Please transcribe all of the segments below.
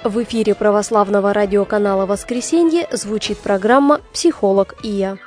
В эфире православного радиоканала «Воскресенье» звучит программа «Психолог и я».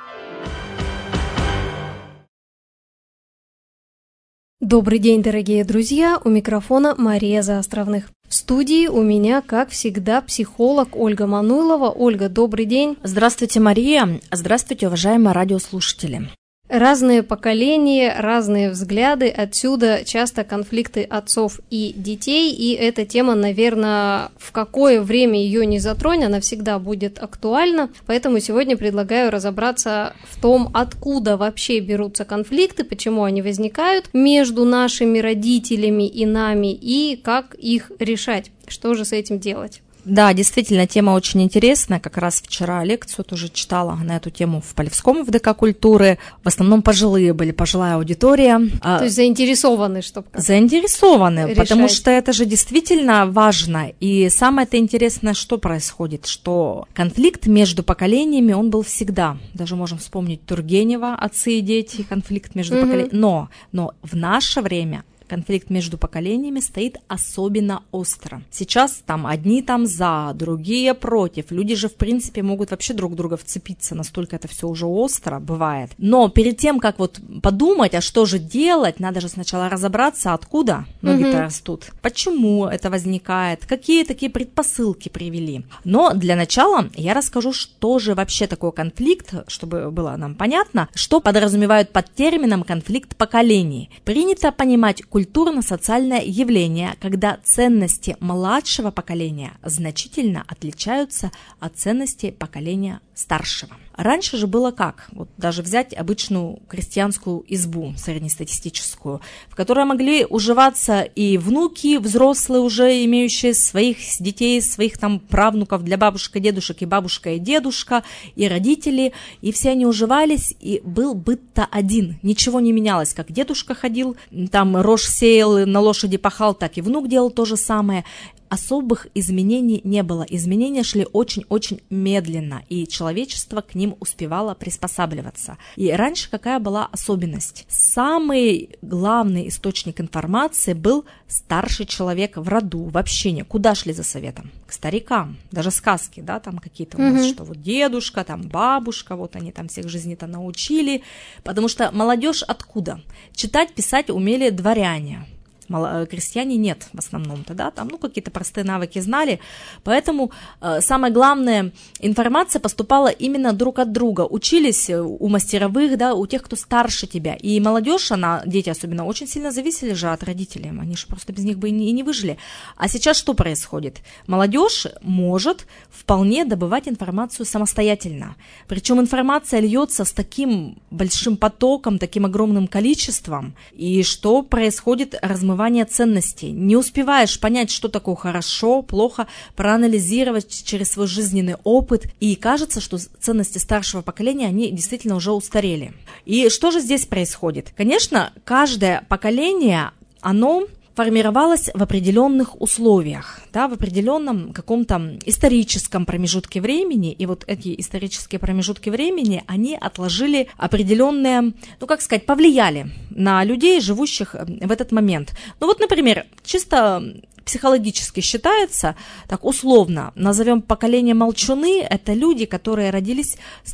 Добрый день, дорогие друзья! У микрофона Мария Заостровных. В студии у меня, как всегда, психолог Ольга Мануйлова. Ольга, добрый день! Здравствуйте, Мария! Здравствуйте, уважаемые радиослушатели! Разные поколения, разные взгляды, отсюда часто конфликты отцов и детей, и эта тема, наверное, в какое время ее не затронь, она всегда будет актуальна, поэтому сегодня предлагаю разобраться в том, откуда вообще берутся конфликты, почему они возникают между нашими родителями и нами, и как их решать, что же с этим делать. Да, действительно, тема очень интересная. Как раз вчера лекцию тоже читала на эту тему в Полевском в ДК культуры. В основном пожилые были, пожилая аудитория. То есть заинтересованы, чтобы... Заинтересованы, решать. Потому что это же действительно важно. И самое-то интересное, что происходит, что конфликт между поколениями, он был всегда. Даже можем вспомнить Тургенева, отцы и дети, конфликт между поколениями. Но в наше время конфликт между поколениями стоит особенно остро. Сейчас там одни там за, другие против. Люди же, в принципе, могут вообще друг друга вцепиться, настолько это все уже остро бывает. Но перед тем, как вот подумать, а что же делать, надо же сначала разобраться, откуда ноги-то растут, почему это возникает, какие такие предпосылки привели. Но для начала я расскажу, что же вообще такое конфликт, чтобы было нам понятно, что подразумевают под термином конфликт поколений. Принято понимать культурно-социальное явление, когда ценности младшего поколения значительно отличаются от ценностей поколения старшего. Раньше же было как? Вот даже взять обычную крестьянскую избу среднестатистическую, в которой могли уживаться и внуки, взрослые уже имеющие своих детей, своих там правнуков для бабушек и дедушек, и бабушка и дедушка, и родители, и все они уживались, и был быт-то один, ничего не менялось, как дедушка ходил, там рожь сеял, на лошади пахал, так и внук делал то же самое. Особых изменений не было. Изменения шли очень-очень медленно, и человечество к ним успевало приспосабливаться. И раньше какая была особенность? Самый главный источник информации был старший человек в роду, в общине. Куда шли за советом? К старикам. Даже сказки, да, там какие-то у нас, что вот дедушка, там бабушка, вот они там всех жизни-то научили. Потому что молодежь откуда? Читать, писать умели дворяне. Крестьяне нет в основном-то, да, там, какие-то простые навыки знали, поэтому самая главная информация поступала именно друг от друга, учились у мастеровых, да, у тех, кто старше тебя, и молодежь, дети особенно, очень сильно зависели же от родителей, они же просто без них бы и не выжили. А сейчас что происходит? Молодежь может вполне добывать информацию самостоятельно, причем информация льется с таким большим потоком, таким огромным количеством, и что происходит? Размывание ценностей. Не успеваешь понять, что такое хорошо, плохо, проанализировать через свой жизненный опыт, и кажется, что ценности старшего поколения, они действительно уже устарели. И что же здесь происходит? Конечно, каждое поколение, оно формировалась в определенных условиях, да, в определенном каком-то историческом промежутке времени, и вот эти исторические промежутки времени, они отложили определенные, повлияли на людей, живущих в этот момент. Например, чисто психологически считается, так условно, назовем поколение молчуны, это люди, которые родились с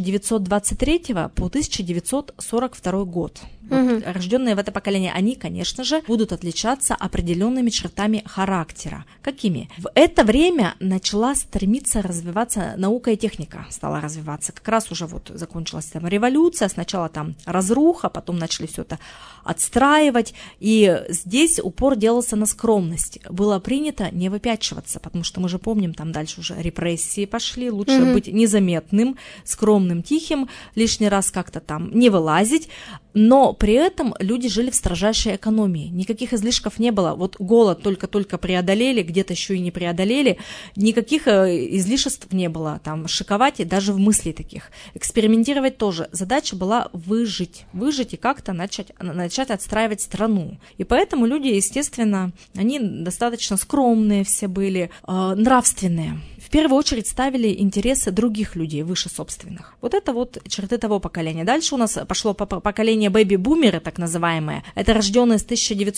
1923 по 1942 год. Вот, рожденные в это поколение, они, конечно же, будут отличаться определенными чертами характера. Какими? В это время начала стремиться развиваться наука и техника, стала развиваться. Как раз уже закончилась там революция, сначала там разруха, потом начали все это отстраивать, и здесь упор делался на скромность. Было принято не выпячиваться, потому что мы же помним, там дальше уже репрессии пошли, лучше быть незаметным, скромным, тихим, лишний раз как-то там не вылазить, но при этом люди жили в строжайшей экономии, никаких излишков не было, голод только-только преодолели, где-то еще и не преодолели, никаких излишеств не было, там шиковать даже в мысли таких, экспериментировать тоже, задача была выжить и как-то начать отстраивать страну, и поэтому люди, естественно, они достаточно скромные все были, нравственные. В первую очередь ставили интересы других людей выше собственных. Вот это вот черты того поколения. Дальше у нас пошло поколение бэби-бумеры, так называемые. Это рожденные с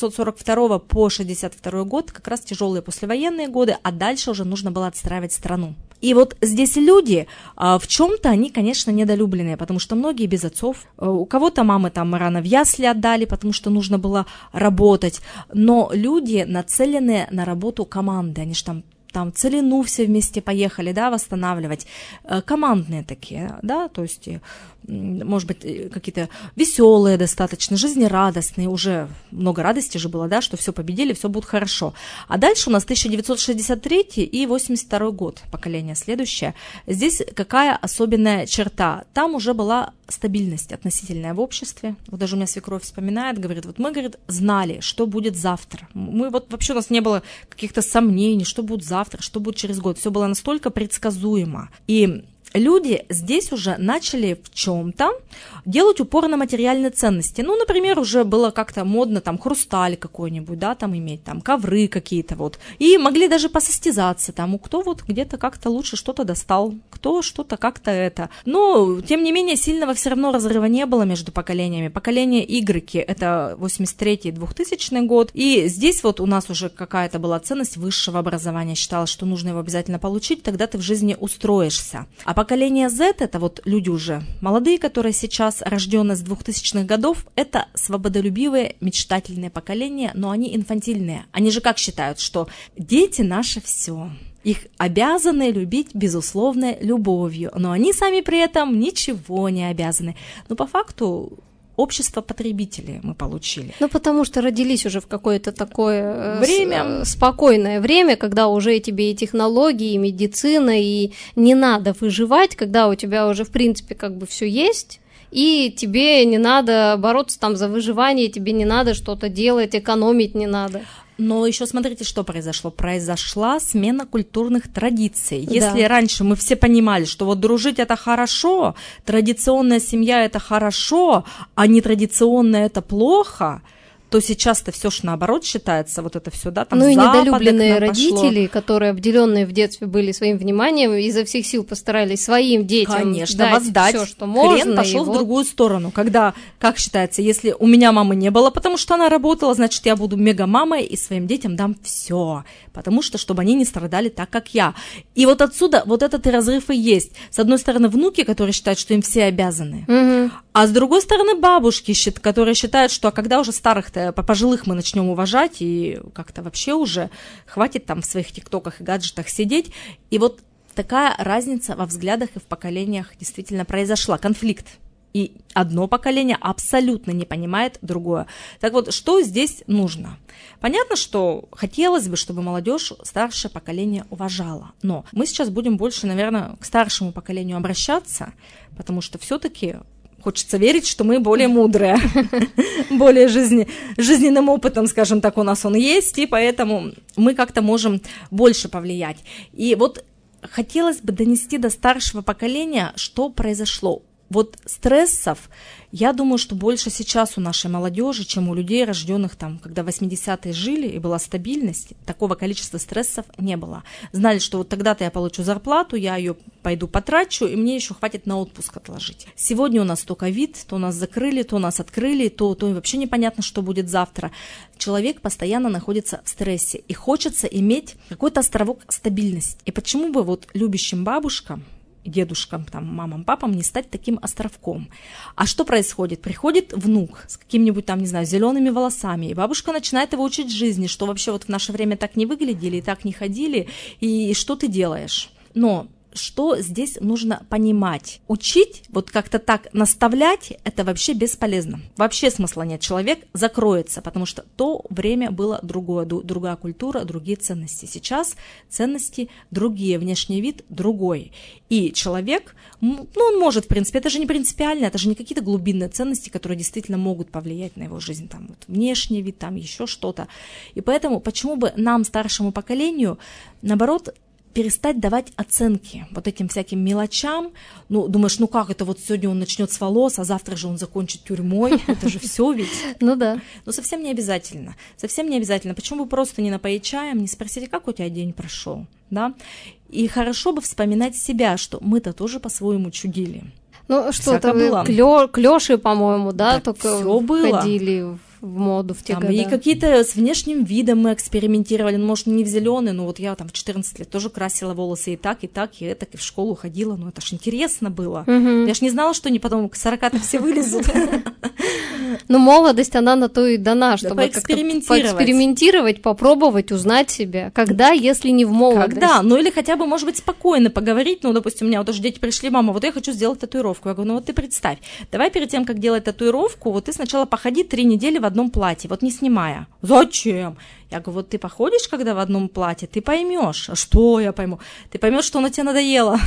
1942 по 1962 год, как раз тяжелые послевоенные годы, а дальше уже нужно было отстраивать страну. И вот здесь люди, в чем-то они, конечно, недолюбленные, потому что многие без отцов, у кого-то мамы там рано в ясли отдали, потому что нужно было работать, но люди нацеленные на работу команды, они же там целину все вместе поехали, да, восстанавливать, командные такие, да, то есть, может быть, какие-то веселые достаточно, жизнерадостные, уже много радости же было, да, что все победили, все будет хорошо. А дальше у нас 1963 и 82 год, поколение следующее. Здесь какая особенная черта? Там уже была стабильность относительная в обществе. Вот даже у меня свекровь вспоминает, говорит, вот мы, говорит, знали, что будет завтра. Мы вот вообще у нас не было каких-то сомнений, что будет завтра, что будет через год. Все было настолько предсказуемо. И люди здесь уже начали в чем-то делать упор на материальные ценности. Ну, например, уже было как-то модно там хрусталь какой-нибудь, да, там иметь, там ковры какие-то вот. И могли даже посостязаться там, кто вот где-то как-то лучше что-то достал, кто что-то как-то это. Но, тем не менее, сильного все равно разрыва не было между поколениями. Поколение Y, это 83-2000 год. И здесь вот у нас уже какая-то была ценность высшего образования. Считалось, что нужно его обязательно получить, тогда ты в жизни устроишься. А поколение Z, это вот люди уже молодые, которые сейчас рождены с 2000-х годов, это свободолюбивые, мечтательные поколения, но они инфантильные. Они же как считают, что дети наше все. Их обязаны любить безусловной любовью, но они сами при этом ничего не обязаны. Но по факту общество потребителей мы получили. Ну, потому что родились уже в какое-то такое спокойное время, когда уже тебе и технологии, и медицина, и не надо выживать, когда у тебя уже, в принципе, как бы все есть, и тебе не надо бороться там за выживание, тебе не надо что-то делать, экономить не надо. Но еще смотрите, что произошло. Произошла смена культурных традиций. Если раньше мы все понимали, что вот дружить это хорошо, традиционная семья это хорошо, а нетрадиционная это плохо, то сейчас-то все ж наоборот считается, вот это все, да, там ну и недолюбленные родители, которые обделенные в детстве были своим вниманием, изо всех сил постарались своим детям конечно, воздать все, что можно. Хрен пошел в другую сторону, когда, как считается, если у меня мамы не было, потому что она работала, значит, я буду мега-мамой и своим детям дам все, потому что, чтобы они не страдали так, как я. И вот отсюда вот этот и разрыв и есть. С одной стороны, внуки, которые считают, что им все обязаны, а с другой стороны, бабушки, которые считают, что когда уже старых-то, пожилых мы начнем уважать, и как-то вообще уже хватит там в своих тиктоках и гаджетах сидеть. И вот такая разница во взглядах и в поколениях действительно произошла. Конфликт. И одно поколение абсолютно не понимает другое. Так вот, что здесь нужно? Понятно, что хотелось бы, чтобы молодежь старшее поколение уважала. Но мы сейчас будем больше, наверное, к старшему поколению обращаться, потому что все-таки хочется верить, что мы более мудрые, более жизненным опытом, скажем так, у нас он есть, и поэтому мы как-то можем больше повлиять. И вот хотелось бы донести до старшего поколения, что произошло. Вот стрессов, я думаю, что больше сейчас у нашей молодежи, чем у людей, рожденных там, когда 80-е жили и была стабильность, такого количества стрессов не было. Знали, что вот тогда-то я получу зарплату, я ее пойду потрачу, и мне еще хватит на отпуск отложить. Сегодня у нас то ковид, то нас закрыли, то нас открыли, то вообще непонятно, что будет завтра. Человек постоянно находится в стрессе, и хочется иметь какой-то островок стабильности. И почему бы вот любящим бабушкам, дедушкам, там, мамам, папам не стать таким островком. А что происходит? Приходит внук с каким-нибудь там, не знаю, зелеными волосами, и бабушка начинает его учить жизни, что вообще вот в наше время так не выглядели, и так не ходили, и что ты делаешь? Но что здесь нужно понимать? Учить, вот как-то так наставлять, это вообще бесполезно. Вообще смысла нет. Человек закроется, потому что то время было другое, другая культура, другие ценности. Сейчас ценности другие, внешний вид другой. И человек, ну, он может, в принципе, это же не принципиально, это же не какие-то глубинные ценности, которые действительно могут повлиять на его жизнь, там, вот, внешний вид, там, еще что-то. И поэтому, почему бы нам, старшему поколению, наоборот, перестать давать оценки вот этим всяким мелочам. Ну, думаешь, ну как это вот сегодня он начнет с волос, а завтра же он закончит тюрьмой. Это же все ведь. Ну да. Но совсем не обязательно. Совсем не обязательно. Почему бы просто не напоить чаем, не спросить, как у тебя день прошел, да? И хорошо бы вспоминать себя, что мы-то тоже по-своему чудили. Ну что-то вы клёши, по-моему, да, только входили в моду в те годы. И какие-то с внешним видом мы экспериментировали, ну, может, не в зеленый, но вот я там в 14 лет тоже красила волосы и так, и это, и в школу ходила, ну это ж интересно было. Я ж не знала, что они потом к 40-то все вылезут. Ну, молодость, она на то и дана, чтобы поэкспериментировать, попробовать, узнать себя. Когда, если не в молодости? Когда? Ну, или хотя бы, может быть, спокойно поговорить. Ну, допустим, у меня вот уже дети пришли, мама, вот я хочу сделать татуировку. Я говорю, ну вот ты представь, давай перед тем, как делать татуировку, вот ты сначала походи 3 недели в одном платье, вот не снимая. Зачем? Я говорю, вот ты походишь, когда в одном платье, ты поймешь. А что я пойму? Ты поймешь, что оно тебе надоело.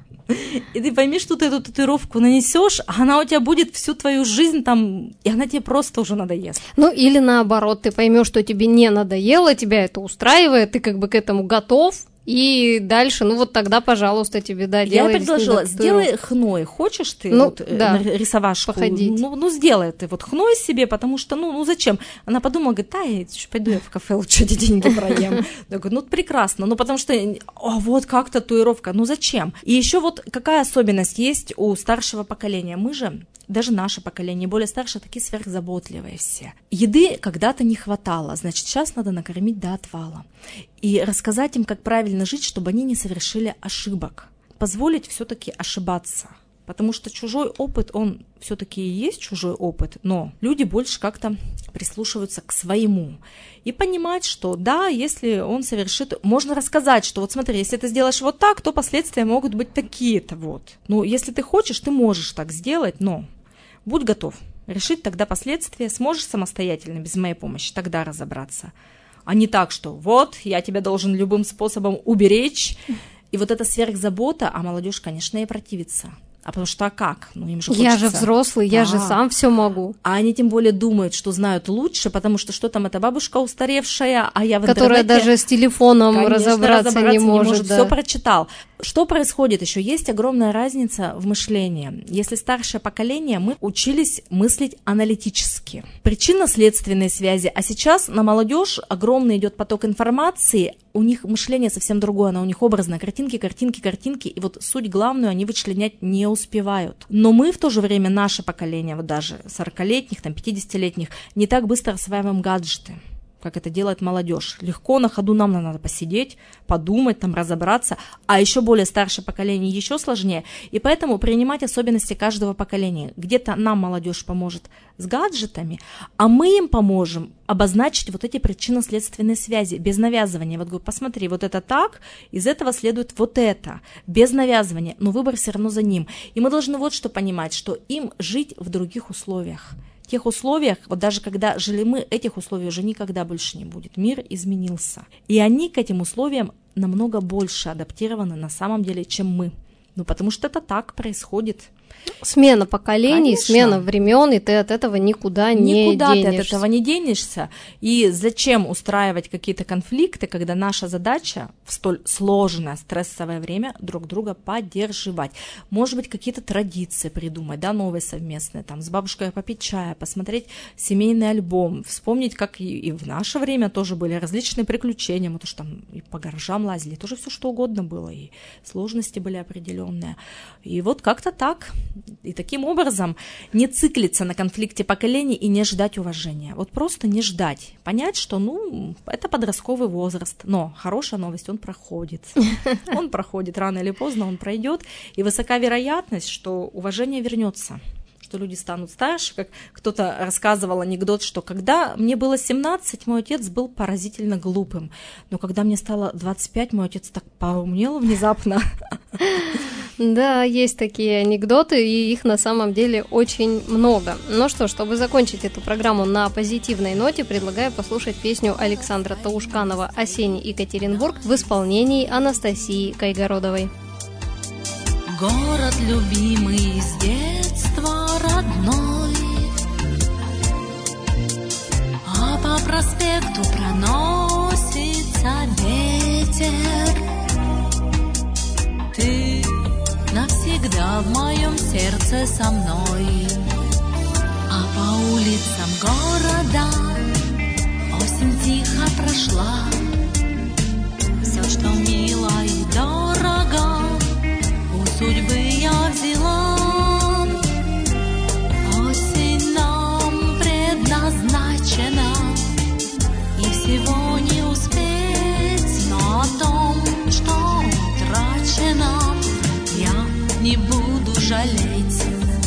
И ты поймешь, что ты эту татуировку нанесешь, а она у тебя будет всю твою жизнь там, и она тебе просто уже надоест. Ну, или наоборот, ты поймешь, что тебе не надоело, тебя это устраивает, ты как бы к этому готов, и дальше, ну вот тогда, пожалуйста, тебе, да, делай. Я предложила, сделай хной, хочешь ты рисовашку? Походить. Ну, сделай ты вот хной себе, потому что, ну зачем? Она подумала, говорит, я пойду я в кафе, лучше эти деньги проем. Я говорю, ну прекрасно, ну потому что, вот как татуировка, ну зачем? И еще вот какая особенность есть у старшего поколения? Мы же, даже наше поколение, более старшее, такие сверхзаботливые все. Еды когда-то не хватало, значит, сейчас надо накормить до отвала. И рассказать им, как правильно жить, чтобы они не совершили ошибок. Позволить все-таки ошибаться. Потому что чужой опыт, он все-таки и есть чужой опыт, но люди больше как-то прислушиваются к своему. И понимать, что да, если он совершит... Можно рассказать, что вот смотри, если ты сделаешь вот так, то последствия могут быть такие-то вот. Ну, если ты хочешь, ты можешь так сделать, но будь готов решить тогда последствия. Сможешь самостоятельно, без моей помощи, тогда разобраться. А не так, что вот, я тебя должен любым способом уберечь. И вот эта сверхзабота, а молодежь, конечно, и противится. А потому что, а как? Ну, им же хочется. Я же взрослый, я же сам все могу. А они тем более думают, что знают лучше, потому что там эта бабушка устаревшая, а я в которая интернете... даже с телефоном разобраться не может. Да. Все прочитал. Что происходит еще? Есть огромная разница в мышлении. Если старшее поколение, мы учились мыслить аналитически. Причинно-следственные связи. А сейчас на молодежь огромный идет поток информации, у них мышление совсем другое, оно у них образное. Картинки, и вот суть главную они вычленять не успевают. Но мы в то же время, наше поколение, вот даже 40-летних, там, 50-летних, не так быстро осваиваем гаджеты, как это делает молодежь. Легко на ходу нам надо посидеть, подумать, там разобраться, а еще более старшее поколение еще сложнее, и поэтому принимать особенности каждого поколения. Где-то нам молодежь поможет с гаджетами, а мы им поможем обозначить вот эти причинно-следственные связи без навязывания. Вот говорю, посмотри, вот это так, из этого следует вот это, без навязывания, но выбор все равно за ним. И мы должны вот что понимать, что им жить в других условиях. В тех условиях, вот даже когда жили мы, этих условий уже никогда больше не будет. Мир изменился. И они к этим условиям намного больше адаптированы на самом деле, чем мы. Ну, потому что это так происходит. Смена поколений, Конечно. Смена времен, и ты от этого никуда не денешься. Ты от этого не денешься. И зачем устраивать какие-то конфликты, когда наша задача в столь сложное, стрессовое время друг друга поддерживать. Может быть, какие-то традиции придумать, да, новые совместные, там, с бабушкой попить чая, посмотреть семейный альбом, вспомнить, как и в наше время тоже были различные приключения, мы тоже там и по гаражам лазили, тоже все что угодно было, и сложности были определенные. И вот как-то так. И таким образом не циклиться на конфликте поколений и не ждать уважения. Вот просто не ждать. Понять, что, это подростковый возраст. Но хорошая новость, он проходит. Он проходит рано или поздно, он пройдет. И высока вероятность, что уважение вернется. Что люди станут старше. Как кто-то рассказывал анекдот, что когда мне было 17, мой отец был поразительно глупым. Но когда мне стало 25, мой отец так поумнел внезапно. Да, есть такие анекдоты, и их на самом деле очень много. Ну что, чтобы закончить эту программу на позитивной ноте, предлагаю послушать песню Александра Таушканова «Осенний Екатеринбург» в исполнении Анастасии Кайгородовой. Город любимый с детства родной, а по проспекту проносится ветер. всегда в моем сердце со мной. А по улицам города осень тихо прошла. Все, что мило и дорого, у судьбы я взяла. Осень нам предназначена, и всего не успеть, но о том, что утрачено, я не буду жалеть.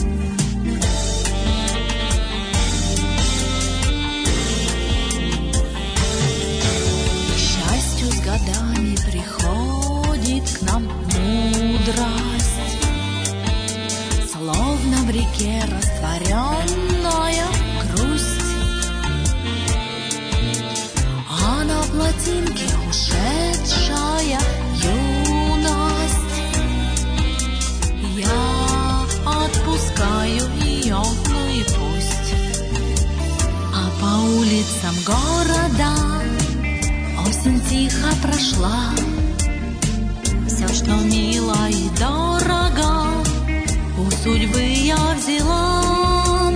К счастью, с годами приходит к нам мудрость, словно в реке растворенная грусть, а на плотинке ушедшая юность. Я отпускаю ее, ну и пусть. А по улицам города осень тихо прошла. Все, что мило и дорого, у судьбы я взяла.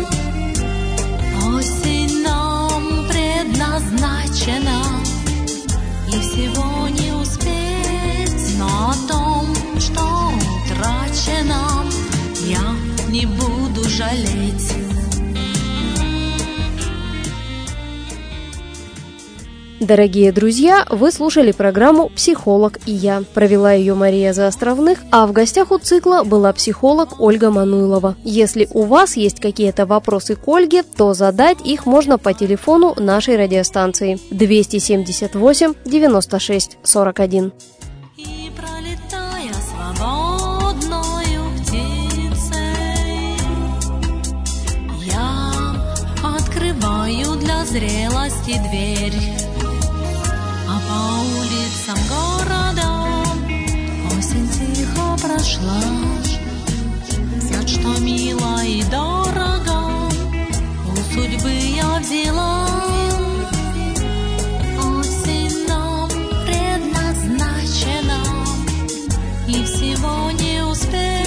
Осень нам предназначена, и всего не успеть, но о том, что утрачено, я не буду жалеть. Дорогие друзья, вы слушали программу «Психолог и я». Провела ее Мария Заостровных, а в гостях у цикла была психолог Ольга Мануйлова. Если у вас есть какие-то вопросы к Ольге, то задать их можно по телефону нашей радиостанции 278 96 41. И пролетая свободною птицей, я открываю для зрелости дверь. А по улицам города осень тихо прошла. Все, что мило и дорого, у судьбы я взяла. Осень нам предназначена, и всего не успеть.